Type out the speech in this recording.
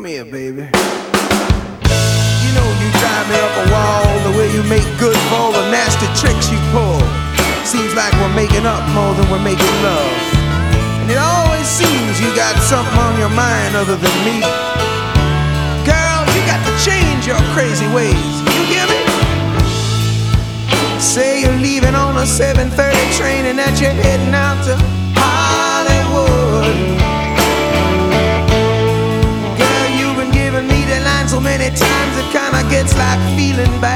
here, baby. You know you drive me up a wall, the way you make good for all the nasty tricks you pull. Seems like we're making up more than we're making love. And it always seems you got something on your mind other than me. Girl, you got to change your crazy ways. You hear me? Say you're leaving on a 7:30 train and that you're heading out to Hollywood. Girl, you've been giving me the line so many times it kinda gets like feeling bad.